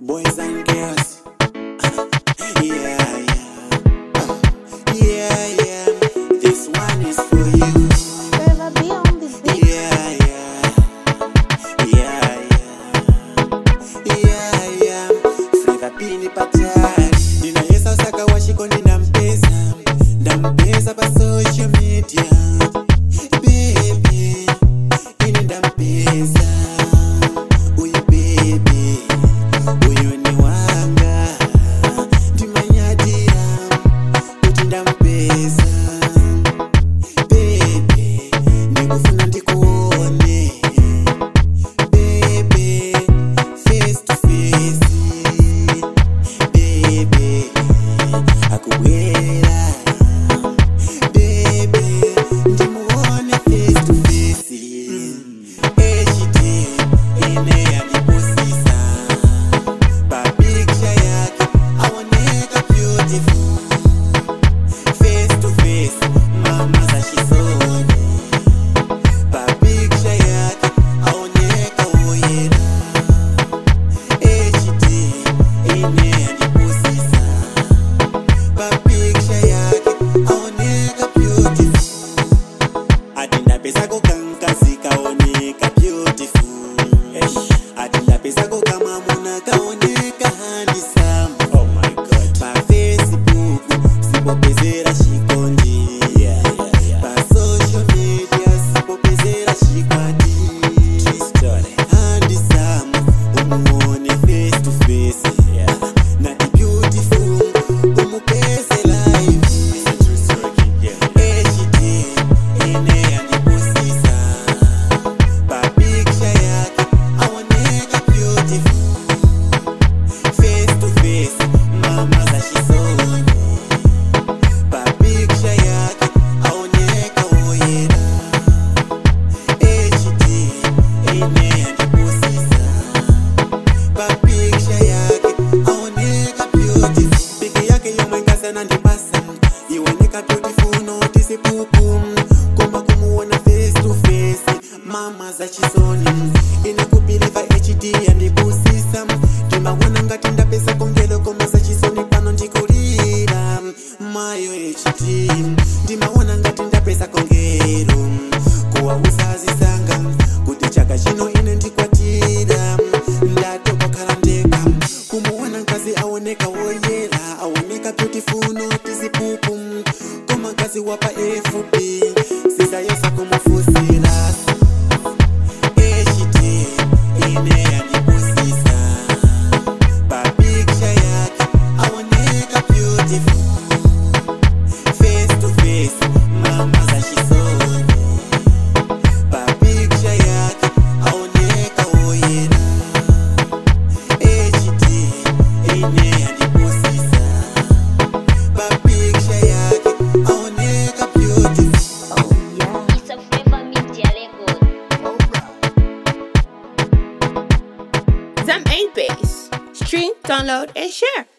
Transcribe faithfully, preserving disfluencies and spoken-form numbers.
Boys and girls, yeah, yeah, yeah, yeah. This one is for you. Forever be on this beat. Yeah, yeah, yeah, yeah, yeah, yeah. Forever be ni patari. Nina yesa usaka washiko nina mpesa, ndampesa pa social media. Baby, ini ndampesa. Uyu baby, uyu ni wanga. Timanyadira, uti ndampesa. Baby, nikufuna ndikuone. Baby, face to face. Baby, akubwera. Baby, ndimuone face to face. H D, ine yanibusisa. Pa picture yake, aoneka beautiful. Face to face, mama za shisoni. Pa picture yake, aoneka uyera. H D, ine yanibusisa. Pa picture yake, aoneka beautiful. Atinda pesa kukankazi kaoneka beautiful. Atinda pesa kukamamuna kaoneka handsome. Oh my God. Pa Facebook sipopezera shikondi. Yeah, yeah, yeah. Pa social media sipopezera shikwati. True story. Handsome umuone face to face. Yeah. Nati beautiful umupese live. It's a true story. Yeah. H D ine yanibusisa. Pa picture yake aoneka beautiful. Face to face, mama za shisoni. Pa picture yake aoneka uyera. H D ine yanibusisa. Pa picture yake aoneka beautiful. Piki yake yomwengasa na ndipasa. Iwoneka beautiful notice pupu. Koma kumuona face to face, mama za chisoni. Inakupiliva H D yandibusisa. Timawona ngati ndapesa kongelo koma za chisoni pano ndikulira. Mayo H D ndimawona ngati ndapesa kongelo. Kuwauza azisanga kuti chaka chino ine ndikwatira. Ndatopa khala ndeka kumuona nkazi aoneka woyera. Aoneka beautiful notice pupu. Koma nkazi wapa F B sizayesa kumufusira. H D ine yanibusisa. Pa picture yake aoneka beautiful. Face to face, mama za shisoni. Pa picture yake aoneka uyera. H D ine yanibusisa. Pa picture yake aoneka beautiful. Oh yeah. It's a Forever Media record. Zam ain't bass. Stream, download, and share.